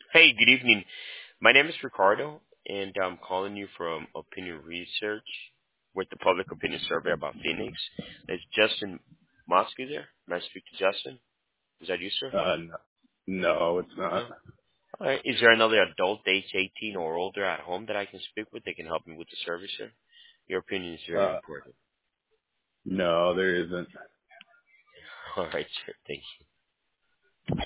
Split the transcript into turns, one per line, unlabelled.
Hey, good evening. My name is Ricardo, and I'm calling you from Opinion Research with the public opinion survey about Phoenix. Is Justin Mosky there? May I speak to Justin? Is that you, sir?
No, no, it's not.
No. All right. Is there another adult age 18 or older at home that I can speak with that can help me with the service, sir? Your opinion is very
Uh,
important.
no, there isn't.
All right, sir. Thank you.